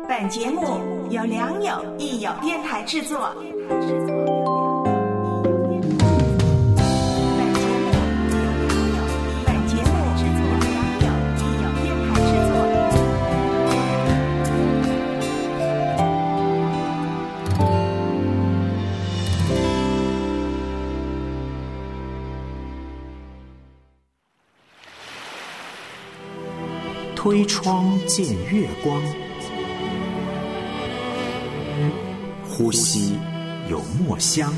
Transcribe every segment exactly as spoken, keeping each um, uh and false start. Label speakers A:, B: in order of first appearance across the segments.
A: 本节目由良友益友电台制作。
B: 推窗见月光，呼吸有墨香。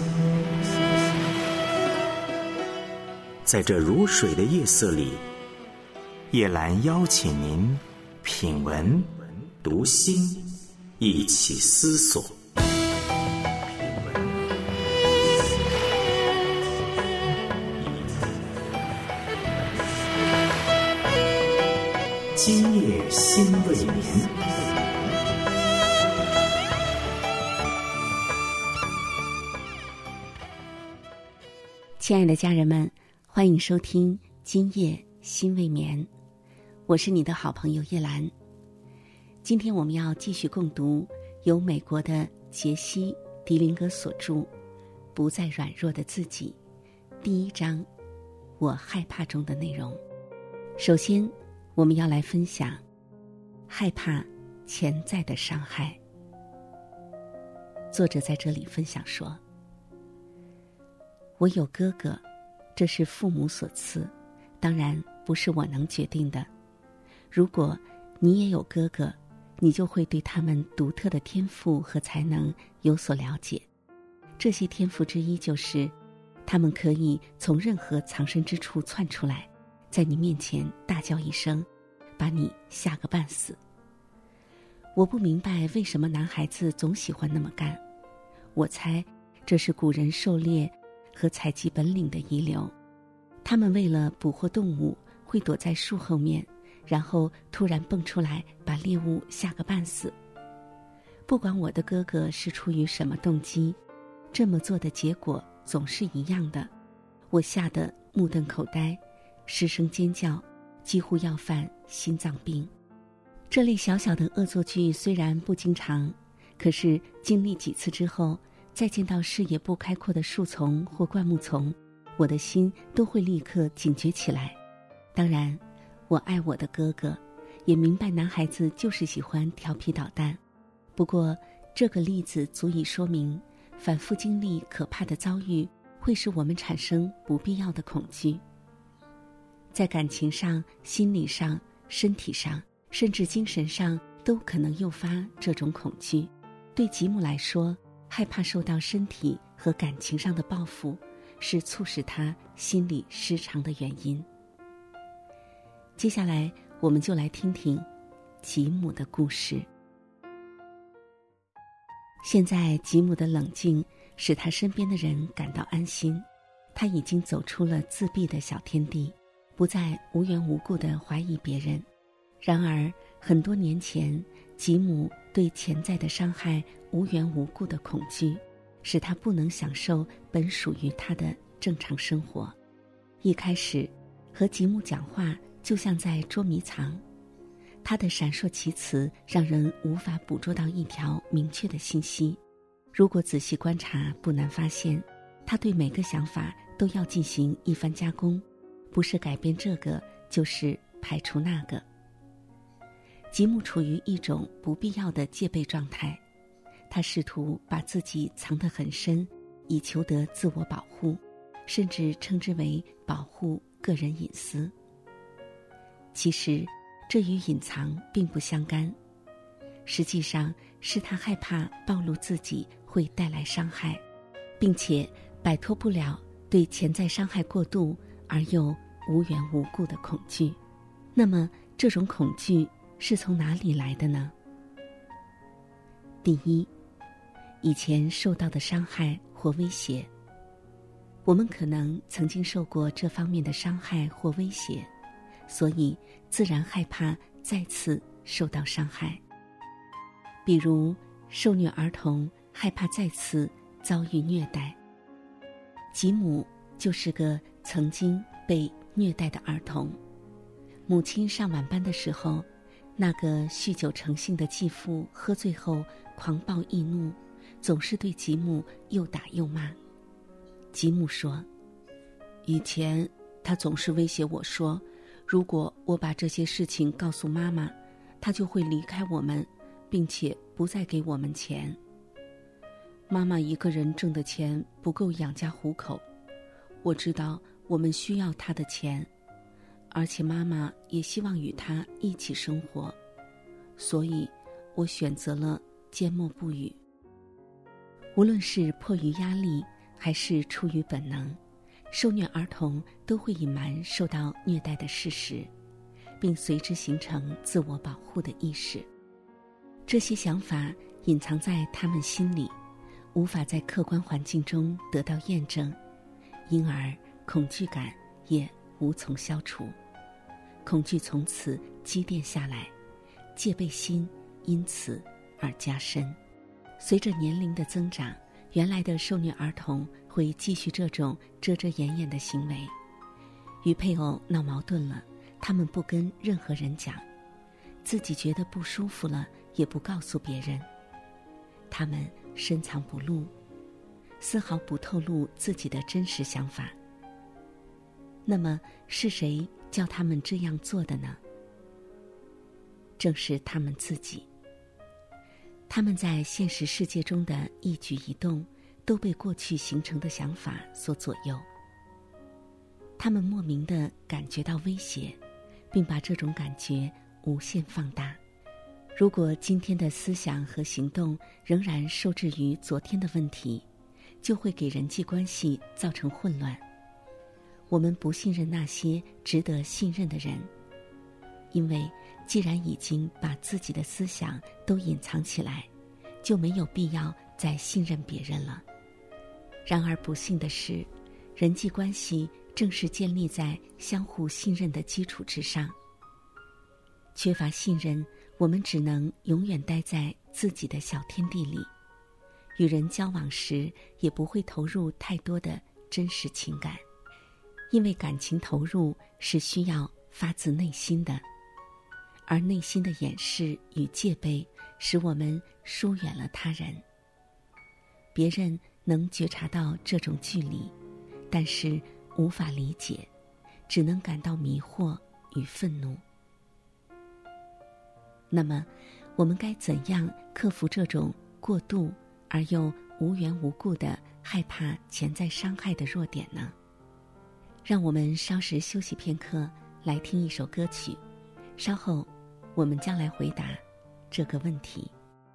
B: 在这如水的夜色里，叶兰邀请您品文读心，一起思索。今夜心未眠。
C: 亲爱的家人们，欢迎收听今夜心未眠，我是你的好朋友叶兰。今天我们要继续共读由美国的杰西·迪林格所著《不再软弱的自己》第一章我害怕中的内容。首先我们要来分享害怕潜在的伤害。作者在这里分享说，我有哥哥，这是父母所赐，当然不是我能决定的。如果你也有哥哥，你就会对他们独特的天赋和才能有所了解。这些天赋之一就是，他们可以从任何藏身之处窜出来，在你面前大叫一声，把你吓个半死。我不明白为什么男孩子总喜欢那么干，我猜这是古人狩猎和采集本领的遗留。他们为了捕获动物，会躲在树后面，然后突然蹦出来，把猎物吓个半死。不管我的哥哥是出于什么动机，这么做的结果总是一样的，我吓得目瞪口呆，失声尖叫，几乎要犯心脏病。这类小小的恶作剧虽然不经常，可是经历几次之后，再见到视野不开阔的树丛或灌木丛，我的心都会立刻警觉起来。当然，我爱我的哥哥，也明白男孩子就是喜欢调皮捣蛋。不过，这个例子足以说明，反复经历可怕的遭遇，会使我们产生不必要的恐惧。在感情上、心理上、身体上，甚至精神上，都可能诱发这种恐惧。对吉姆来说，害怕受到身体和感情上的报复，是促使他心理失常的原因。接下来，我们就来听听吉姆的故事。现在，吉姆的冷静使他身边的人感到安心，他已经走出了自闭的小天地，不再无缘无故地怀疑别人。然而，很多年前，吉姆对潜在的伤害无缘无故的恐惧，使他不能享受本属于他的正常生活。一开始，和吉姆讲话就像在捉迷藏，他的闪烁其词让人无法捕捉到一条明确的信息。如果仔细观察，不难发现，他对每个想法都要进行一番加工，不是改变这个，就是排除那个。吉姆处于一种不必要的戒备状态，他试图把自己藏得很深，以求得自我保护，甚至称之为保护个人隐私。其实，这与隐藏并不相干，实际上是他害怕暴露自己会带来伤害，并且摆脱不了对潜在伤害过度而又无缘无故的恐惧。那么，这种恐惧是从哪里来的呢？第一，以前受到的伤害或威胁。我们可能曾经受过这方面的伤害或威胁，所以自然害怕再次受到伤害。比如，受虐儿童害怕再次遭遇虐待。吉姆就是个曾经被虐待的儿童。母亲上晚班的时候， 那个酗酒成性的继父喝醉后狂暴易怒，总是对吉姆又打又骂。吉姆说，以前他总是威胁我说，如果我把这些事情告诉妈妈，他就会离开我们，并且不再给我们钱。妈妈一个人挣的钱不够养家糊口，我知道我们需要她的钱，而且妈妈也希望与她一起生活，所以我选择了缄默不语。无论是迫于压力还是出于本能，受虐儿童都会隐瞒受到虐待的事实，并随之形成自我保护的意识。这些想法隐藏在他们心里，无法在客观环境中得到验证，因而恐惧感也无从消除。恐惧从此积淀下来，戒备心因此而加深。随着年龄的增长，原来的受虐儿童会继续这种遮遮掩掩的行为。与配偶闹矛盾了，他们不跟任何人讲，自己觉得不舒服了也不告诉别人。他们深藏不露，丝毫不透露自己的真实想法。那么是谁叫他们这样做的呢？正是他们自己。他们在现实世界中的一举一动都被过去形成的想法所左右。他们莫名地感觉到威胁，并把这种感觉无限放大。如果今天的思想和行动仍然受制于昨天的问题，就会给人际关系造成混乱。我们不信任那些值得信任的人，因为既然已经把自己的思想都隐藏起来，就没有必要再信任别人了。然而不幸的是，人际关系正是建立在相互信任的基础之上。缺乏信任，我们只能永远待在自己的小天地里，与人交往时也不会投入太多的真实情感，因为感情投入是需要发自内心的，而内心的掩饰与戒备使我们疏远了他人。别人能觉察到这种距离，但是无法理解，只能感到迷惑与愤怒。那么我们该怎样克服这种过度而又无缘无故的害怕潜在伤害的弱点呢？让我们稍时休息片刻，来听一首歌曲，稍后我们将来回答这个问题。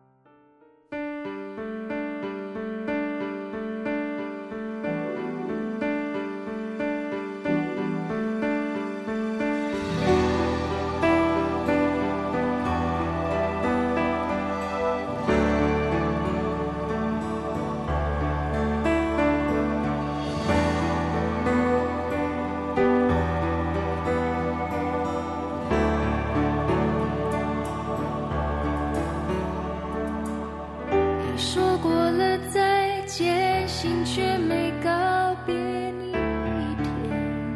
D: 心却没告别你一天，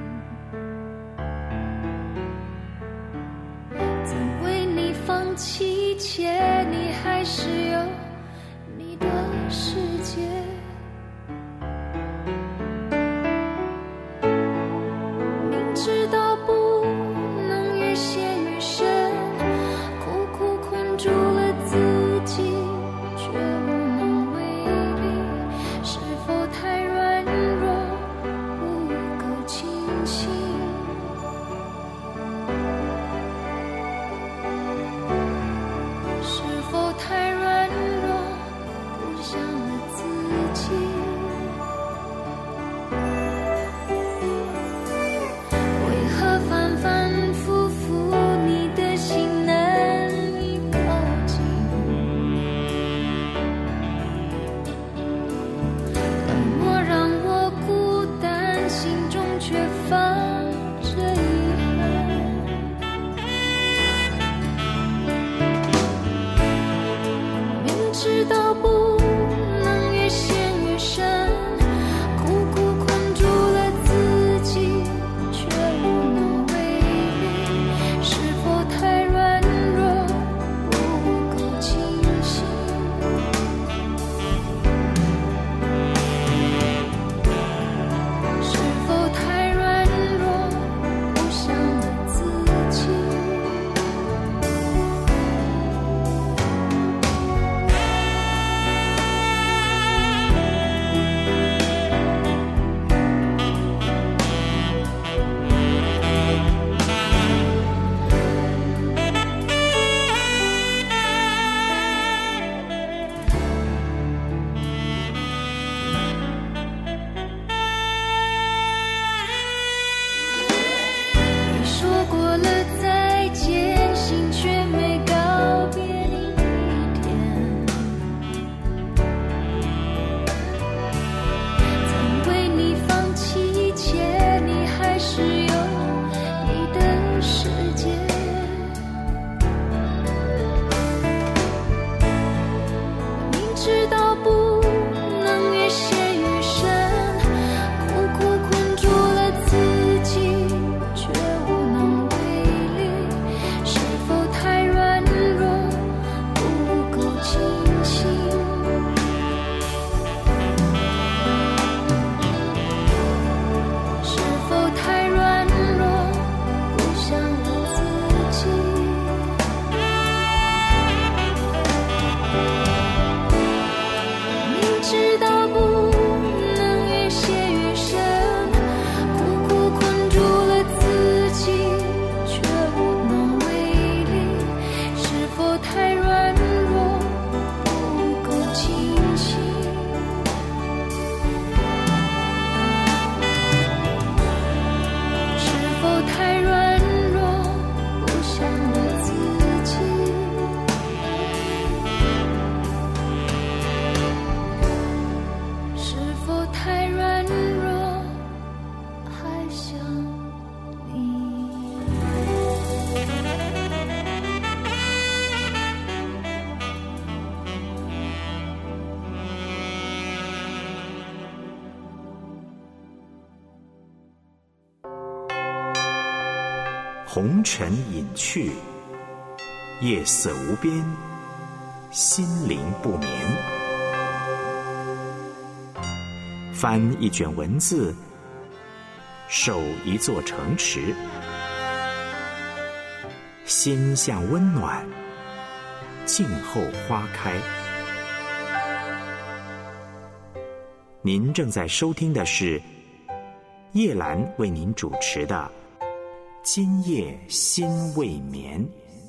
D: 在为你放弃前，你还是有你的世界。明知道不能越陷越深，苦苦困住了自己，却无能为力。是否太软弱，不够清醒？是
B: 红尘隐去，夜色无边，心灵不眠。翻一卷文字，守一座城池，心向温暖，静候花开。您正在收听的是叶兰为您主持的《今夜心未眠》。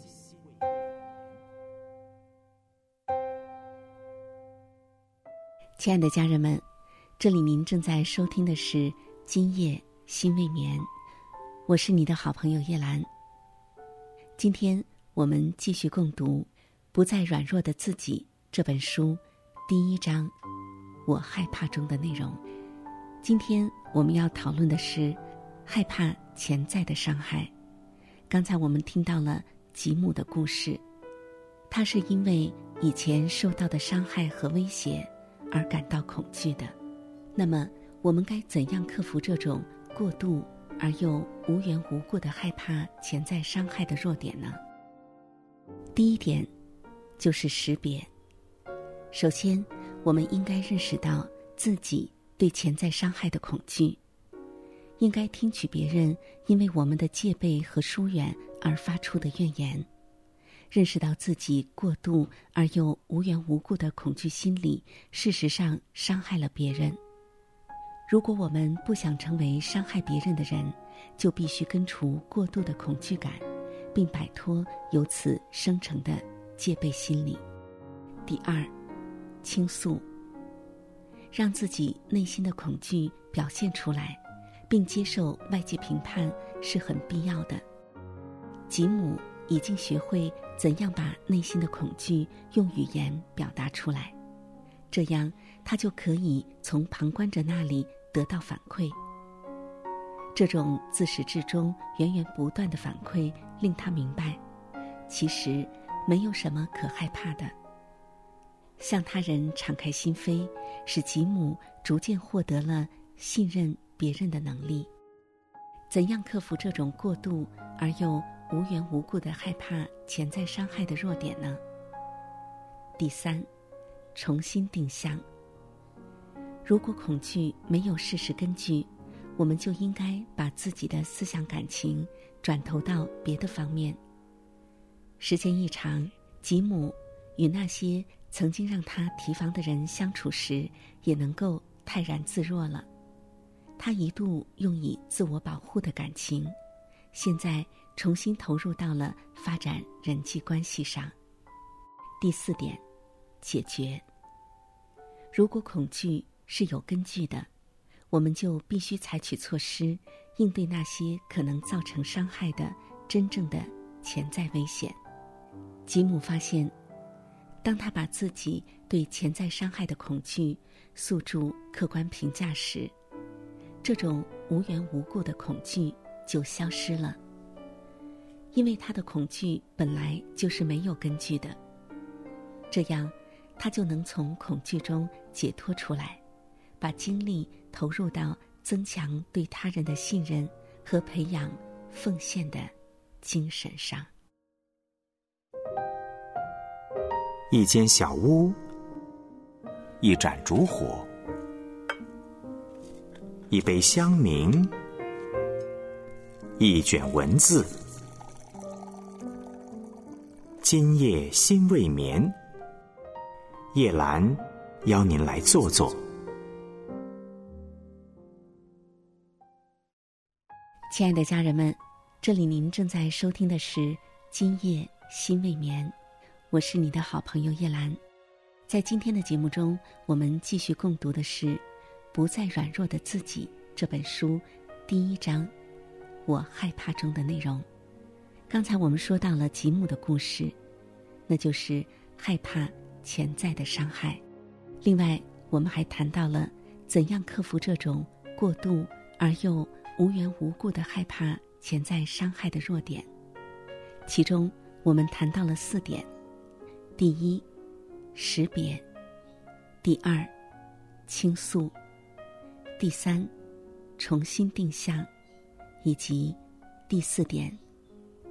C: 亲爱的家人们，这里您正在收听的是《今夜心未眠》，我是你的好朋友叶兰。今天我们继续共读《不再软弱的自己》这本书第一章我害怕中的内容。今天我们要讨论的是害怕潜在的伤害。刚才我们听到了吉姆的故事，他是因为以前受到的伤害和威胁而感到恐惧的。那么我们该怎样克服这种过度而又无缘无故的害怕潜在伤害的弱点呢？第一点就是识别。首先我们应该认识到自己对潜在伤害的恐惧，应该听取别人因为我们的戒备和疏远而发出的怨言，认识到自己过度而又无缘无故的恐惧心理事实上伤害了别人。如果我们不想成为伤害别人的人，就必须根除过度的恐惧感，并摆脱由此生成的戒备心理。第二，倾诉。让自己内心的恐惧表现出来，并接受外界评判是很必要的。吉姆已经学会怎样把内心的恐惧用语言表达出来，这样他就可以从旁观者那里得到反馈。这种自始至终源源不断的反馈令他明白，其实没有什么可害怕的。向他人敞开心扉，使吉姆逐渐获得了信任别人的能力。怎样克服这种过度而又无缘无故的害怕潜在伤害的弱点呢？第三，重新定向。如果恐惧没有事实根据，我们就应该把自己的思想感情转投到别的方面。时间一长，吉姆与那些曾经让他提防的人相处时，也能够泰然自若了。他一度用以自我保护的感情，现在重新投入到了发展人际关系上。第四点，解决。如果恐惧是有根据的，我们就必须采取措施，应对那些可能造成伤害的真正的潜在危险。吉姆发现，当他把自己对潜在伤害的恐惧诉诸客观评价时，这种无缘无故的恐惧就消失了。因为他的恐惧本来就是没有根据的，这样他就能从恐惧中解脱出来，把精力投入到增强对他人的信任和培养奉献的精神上。
B: 一间小屋，一盏烛火，一杯香茗，一卷文字。今夜心未眠，叶兰邀您来坐坐。
C: 亲爱的家人们，这里您正在收听的是今夜心未眠，我是你的好朋友叶兰。在今天的节目中，我们继续共读的是《不再软弱的自己》这本书第一章我害怕中的内容。刚才我们说到了吉姆的故事，那就是害怕潜在的伤害。另外我们还谈到了怎样克服这种过度而又无缘无故的害怕潜在伤害的弱点。其中我们谈到了四点：第一，识别；第二，倾诉；第三，重新定向；以及第四点，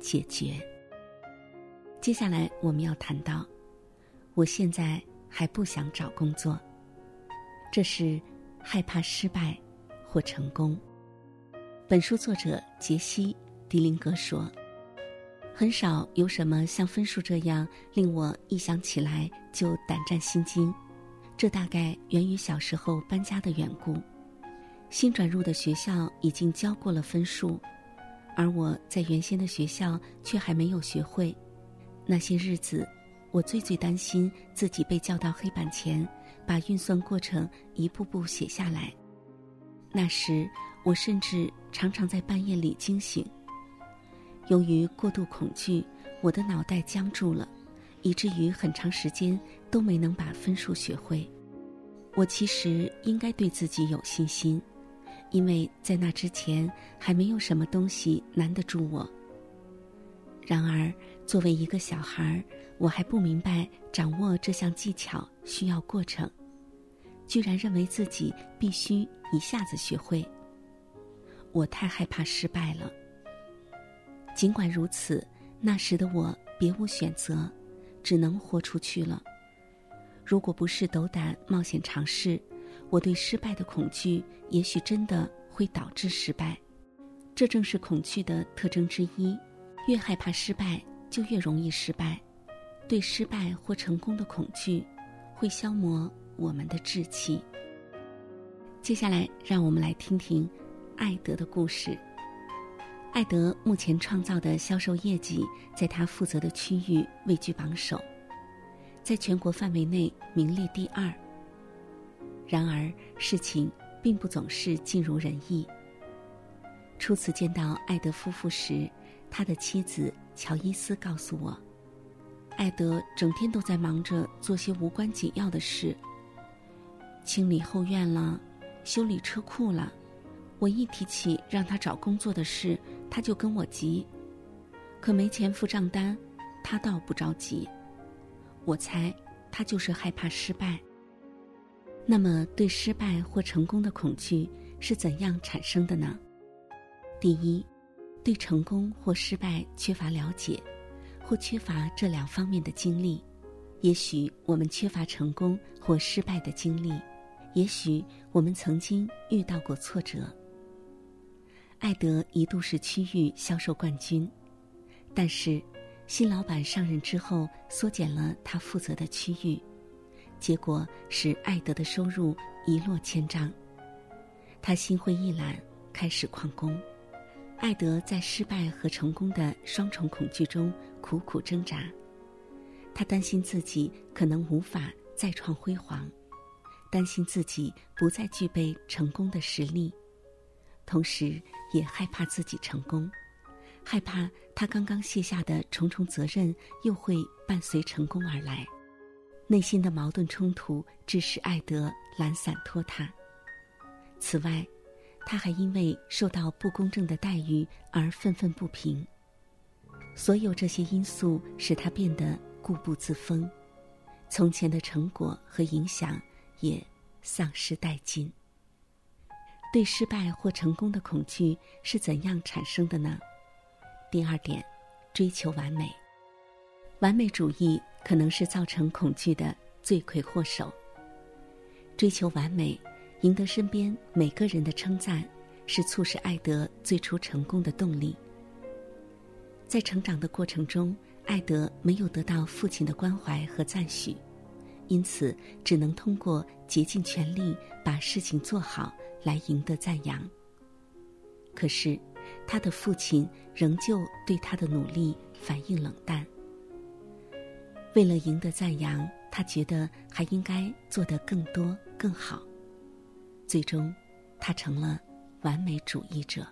C: 解决。接下来我们要谈到，我现在还不想找工作，这是害怕失败或成功。本书作者杰西·迪林格说，很少有什么像分数这样令我一想起来就胆战心惊，这大概源于小时候搬家的缘故。新转入的学校已经交过了分数，而我在原先的学校却还没有学会。那些日子，我最最担心自己被叫到黑板前，把运算过程一步步写下来。那时我甚至常常在半夜里惊醒。由于过度恐惧，我的脑袋僵住了，以至于很长时间都没能把分数学会。我其实应该对自己有信心，因为在那之前还没有什么东西难得住我。然而作为一个小孩，我还不明白掌握这项技巧需要过程，居然认为自己必须一下子学会。我太害怕失败了。尽管如此，那时的我别无选择，只能豁出去了。如果不是斗胆冒险尝试，我对失败的恐惧也许真的会导致失败。这正是恐惧的特征之一，越害怕失败，就越容易失败。对失败或成功的恐惧会消磨我们的志气。接下来让我们来听听艾德的故事。艾德目前创造的销售业绩在他负责的区域位居榜首，在全国范围内名列第二。然而事情并不总是尽如人意。初次见到艾德夫妇时，他的妻子乔伊斯告诉我，艾德整天都在忙着做些无关紧要的事，清理后院了，修理车库了。我一提起让他找工作的事，他就跟我急，可没钱付账单，他倒不着急。我猜他就是害怕失败。那么对失败或成功的恐惧是怎样产生的呢？第一，对成功或失败缺乏了解，或缺乏这两方面的经历。也许我们缺乏成功或失败的经历，也许我们曾经遇到过挫折。艾德一度是区域销售冠军，但是新老板上任之后缩减了他负责的区域，结果使艾德的收入一落千丈。他心灰意懒，开始旷工。艾德在失败和成功的双重恐惧中苦苦挣扎，他担心自己可能无法再创辉煌，担心自己不再具备成功的实力，同时也害怕自己成功，害怕他刚刚卸下的重重责任又会伴随成功而来。内心的矛盾冲突致使艾德懒散拖沓。此外，他还因为受到不公正的待遇而愤愤不平。所有这些因素使他变得固步自封，从前的成果和影响也丧失殆尽。对失败或成功的恐惧是怎样产生的呢？第二点，追求完美。完美主义可能是造成恐惧的罪魁祸首。追求完美，赢得身边每个人的称赞，是促使艾德最初成功的动力。在成长的过程中，艾德没有得到父亲的关怀和赞许，因此只能通过竭尽全力把事情做好来赢得赞扬。可是他的父亲仍旧对他的努力反应冷淡。为了赢得赞扬，他觉得还应该做得更多更好。最终他成了完美主义者。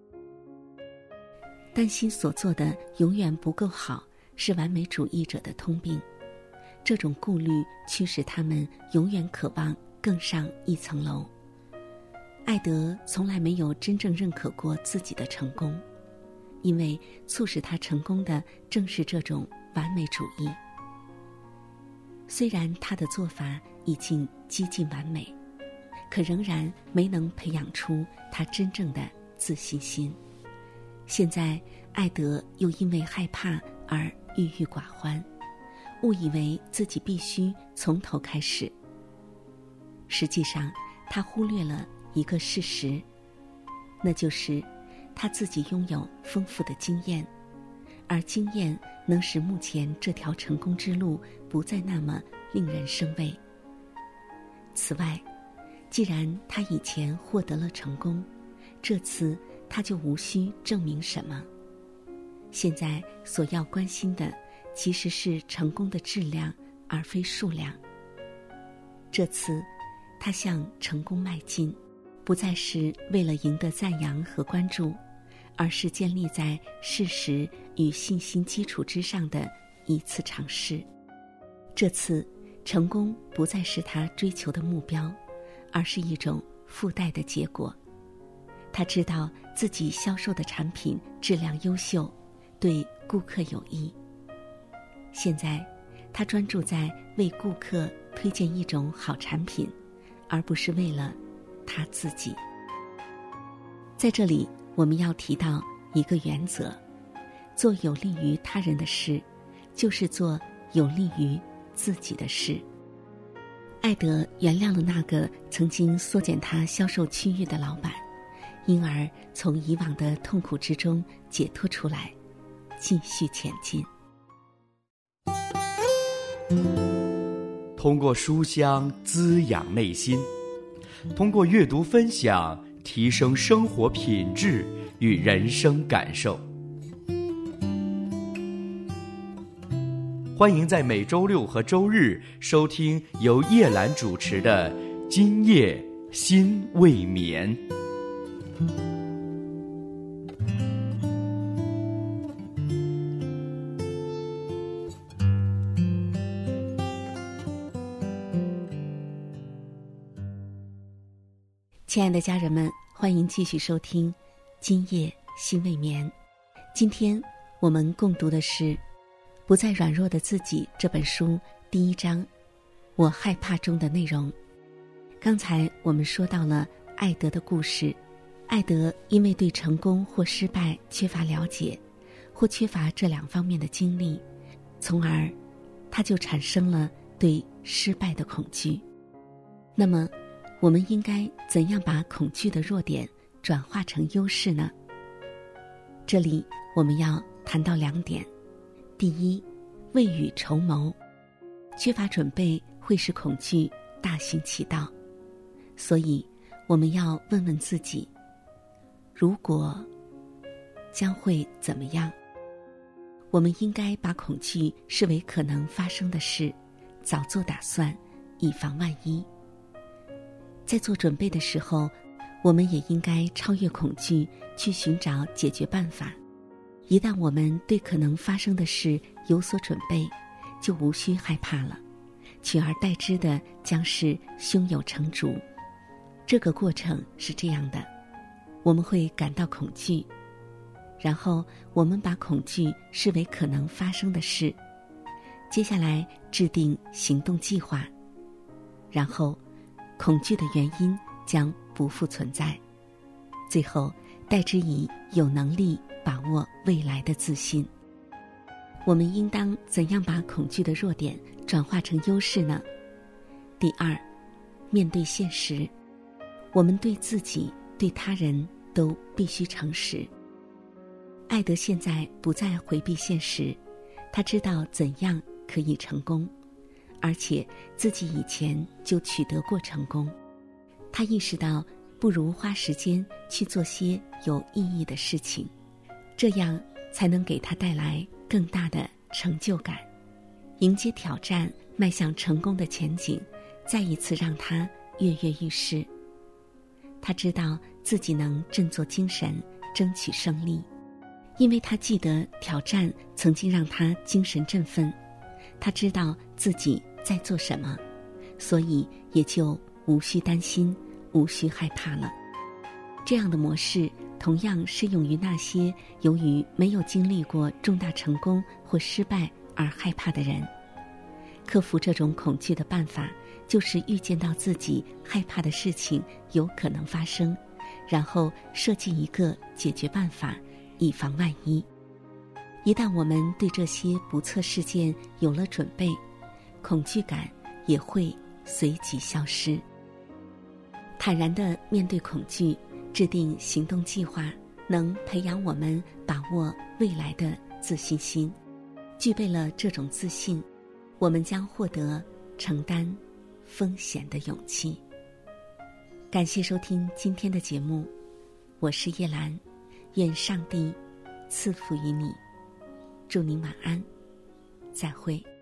C: 担心所做的永远不够好，是完美主义者的通病。这种顾虑驱使他们永远渴望更上一层楼。艾德从来没有真正认可过自己的成功，因为促使他成功的正是这种完美主义。虽然他的做法已经接近完美，可仍然没能培养出他真正的自信心。现在艾德又因为害怕而郁郁寡欢，误以为自己必须从头开始。实际上，他忽略了一个事实，那就是他自己拥有丰富的经验，而经验能使目前这条成功之路不再那么令人生畏。此外，既然他以前获得了成功，这次他就无需证明什么。现在所要关心的其实是成功的质量，而非数量。这次他向成功迈进，不再是为了赢得赞扬和关注，而是建立在事实与信心基础之上的一次尝试。这次成功不再是他追求的目标，而是一种附带的结果。他知道自己销售的产品质量优秀，对顾客有益。现在他专注在为顾客推荐一种好产品，而不是为了他自己。在这里，我们要提到一个原则：做有利于他人的事，就是做有利于自己的事。艾德原谅了那个曾经缩减他销售区域的老板，因而从以往的痛苦之中解脱出来，继续前进。
E: 通过书香滋养内心，通过阅读分享提升生活品质与人生感受。欢迎在每周六和周日收听由叶兰主持的《今夜心未眠》。
C: 亲爱的家人们，欢迎继续收听《今夜心未眠》。今天我们共读的是《不再软弱的自己》这本书第一章，我害怕中的内容。刚才我们说到了艾德的故事，艾德因为对成功或失败缺乏了解，或缺乏这两方面的经历，从而他就产生了对失败的恐惧。那么我们应该怎样把恐惧的弱点转化成优势呢？这里我们要谈到两点。第一，未雨绸缪，缺乏准备会使恐惧大行其道。所以我们要问问自己，如果将会怎么样？我们应该把恐惧视为可能发生的事，早做打算，以防万一。在做准备的时候，我们也应该超越恐惧，去寻找解决办法。一旦我们对可能发生的事有所准备，就无需害怕了，取而代之的将是胸有成竹。这个过程是这样的，我们会感到恐惧，然后我们把恐惧视为可能发生的事，接下来制定行动计划，然后恐惧的原因将不复存在，最后代之以有能力把握未来的自信。我们应当怎样把恐惧的弱点转化成优势呢？第二，面对现实，我们对自己对他人都必须诚实。艾德现在不再回避现实，他知道怎样可以成功，而且自己以前就取得过成功。他意识到不如花时间去做些有意义的事情，这样才能给他带来更大的成就感。迎接挑战，迈向成功的前景，再一次让他跃跃欲试。他知道自己能振作精神，争取胜利，因为他记得挑战曾经让他精神振奋。他知道自己在做什么，所以也就无需担心，无需害怕了。这样的模式同样适用于那些由于没有经历过重大成功或失败而害怕的人。克服这种恐惧的办法，就是预见到自己害怕的事情有可能发生，然后设计一个解决办法，以防万一。 一旦我们对这些不测事件有了准备，恐惧感也会随即消失。坦然地面对恐惧，制定行动计划，能培养我们把握未来的自信心。具备了这种自信，我们将获得承担风险的勇气。感谢收听今天的节目，我是叶兰，愿上帝赐福于你，祝您晚安，再会。